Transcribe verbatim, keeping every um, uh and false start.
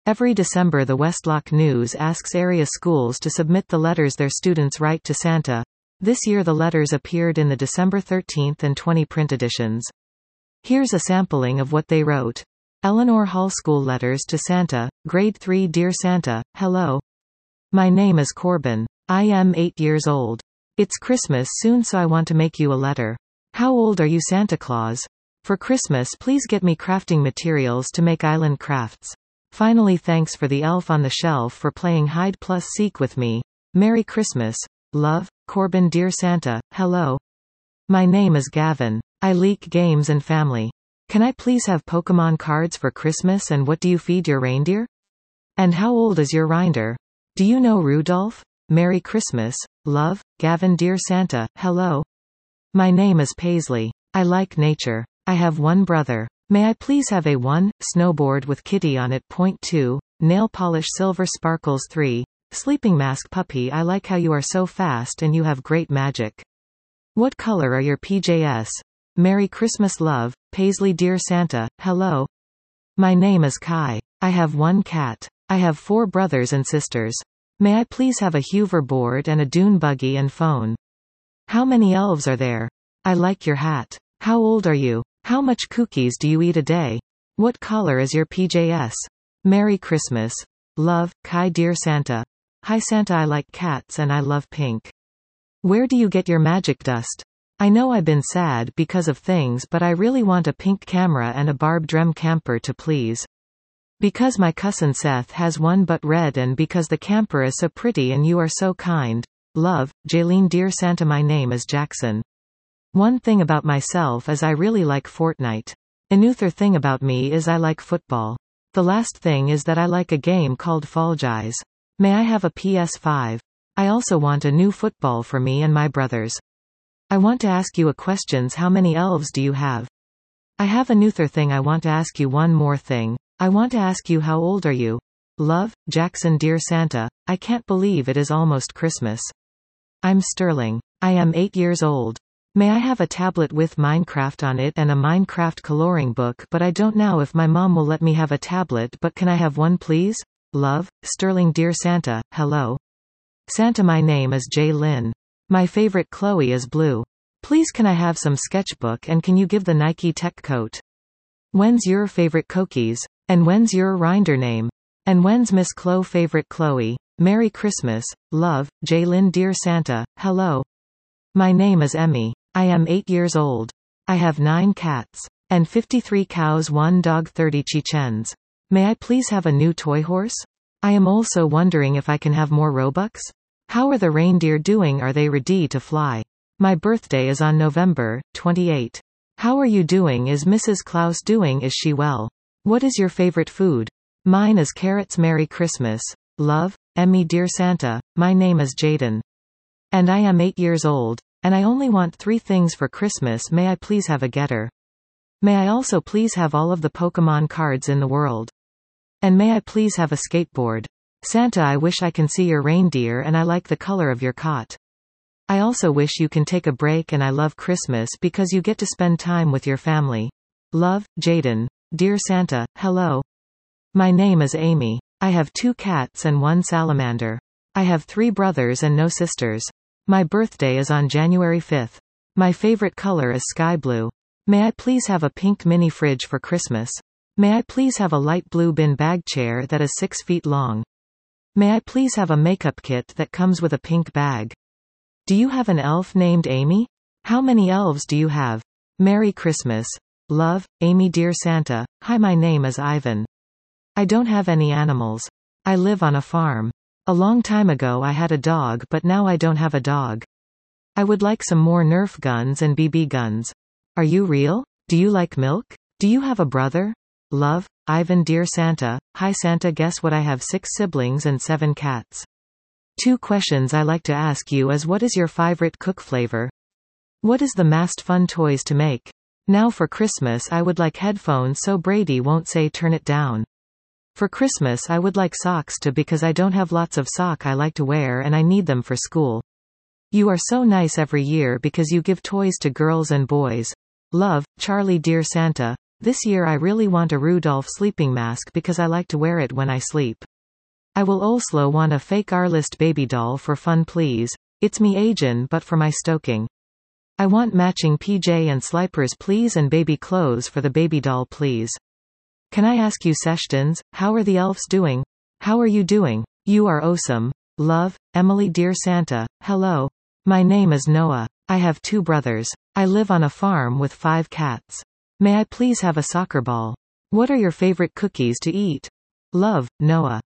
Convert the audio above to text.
Every December the Westlock News asks area schools to submit the letters their students write to Santa. This year the letters appeared in the December thirteenth and twentieth print editions. Here's a sampling of what they wrote. Eleanor Hall School Letters to Santa, Grade three. Dear Santa, hello. My name is Corbin. I am eight years old. It's Christmas soon, so I want to make you a letter. How old are you, Santa Claus? For Christmas please get me crafting materials to make island crafts. Finally, thanks for the elf on the shelf for playing hide plus seek with me. Merry Christmas. Love, Corbin. Dear Santa, hello. My name is Gavin. I like games and family. Can I please have Pokemon cards for Christmas, and what do you feed your reindeer? And how old is your reindeer? Do you know Rudolph? Merry Christmas. Love, Gavin. Dear Santa, hello. My name is Paisley. I like nature. I have one brother. May I please have a one, snowboard with kitty on it. Point two, nail polish silver sparkles. three, sleeping mask puppy. I like how you are so fast and you have great magic. What color are your P J S? Merry Christmas. Love, Paisley. Dear Santa, hello. My name is Kai. I have one cat. I have four brothers and sisters. May I please have a hoverboard and a dune buggy and phone? How many elves are there? I like your hat. How old are you? How much cookies do you eat a day? What color is your P J S? Merry Christmas. Love, Kai. Dear Santa. Hi Santa, I like cats and I love pink. Where do you get your magic dust? I know I've been sad because of things, but I really want a pink camera and a Barb Drem camper to please. Because my cousin Seth has one but red, and because the camper is so pretty and you are so kind. Love, Jaylene. Dear Santa, my name is Jackson. One thing about myself is I really like Fortnite. Another thing about me is I like football. The last thing is that I like a game called Fall Guys. May I have a P S five? I also want a new football for me and my brothers. I want to ask you a questions. How many elves do you have? I have another thing. I want to ask you one more thing. I want to ask you how old are you? Love, Jackson. Dear Santa, I can't believe it is almost Christmas. I'm Sterling. I am eight years old. May I have a tablet with Minecraft on it and a Minecraft coloring book, but I don't know if my mom will let me have a tablet, but can I have one please? Love, Sterling. Dear Santa, hello. Santa, my name is Jay Lynn. My favorite Chloe is blue. Please can I have some sketchbook, and can you give the Nike Tech coat? When's your favorite cookies? And when's your reindeer name? And when's Miss Chloe favorite Chloe? Merry Christmas. Love, Jay Lynn. Dear Santa, hello. My name is Emmy. I am eight years old. I have nine cats. And fifty-three cows, one dog, thirty chickens. May I please have a new toy horse? I am also wondering if I can have more Robux? How are the reindeer doing? Are they ready to fly? My birthday is on November twenty-eighth. How are you doing? Is Missus Klaus doing? Is she well? What is your favorite food? Mine is carrots. Merry Christmas. Love, Emmy. Dear Santa, my name is Jaden. And I am eight years old. And I only want three things for Christmas. May I please have a getter? May I also please have all of the Pokemon cards in the world? And may I please have a skateboard? Santa, I wish I can see your reindeer and I like the color of your cot. I also wish you can take a break, and I love Christmas because you get to spend time with your family. Love, Jaden. Dear Santa, hello. My name is Amy. I have two cats and one salamander. I have three brothers and no sisters. My birthday is on January fifth. My favorite color is sky blue. May I please have a pink mini fridge for Christmas? May I please have a light blue bin bag chair that is six feet long? May I please have a makeup kit that comes with a pink bag? Do you have an elf named Amy? How many elves do you have? Merry Christmas. Love, Amy. Dear Santa, hi, my name is Ivan. I don't have any animals. I live on a farm. A long time ago I had a dog, but now I don't have a dog. I would like some more Nerf guns and B B guns. Are you real? Do you like milk? Do you have a brother? Love, Ivan. Dear Santa, hi Santa, guess what? I have six siblings and seven cats. Two questions I like to ask you is, what is your favorite cook flavor? What is the most fun toys to make? Now for Christmas I would like headphones so Brady won't say turn it down. For Christmas I would like socks too, because I don't have lots of sock I like to wear and I need them for school. You are so nice every year because you give toys to girls and boys. Love, Charlie. Dear Santa, This year I really want a Rudolph sleeping mask because I like to wear it when I sleep. I will also want a fake Arlist baby doll for fun please. It's me agin but for my stoking. I want matching P J and slippers please and baby clothes for the baby doll please. Can I ask you questions? How are the elves doing? How are you doing? You are awesome. Love, Emily dear Santa. Hello. My name is Noah. I have two brothers. I live on a farm with five cats. May I please have a soccer ball? What are your favorite cookies to eat? Love, Noah.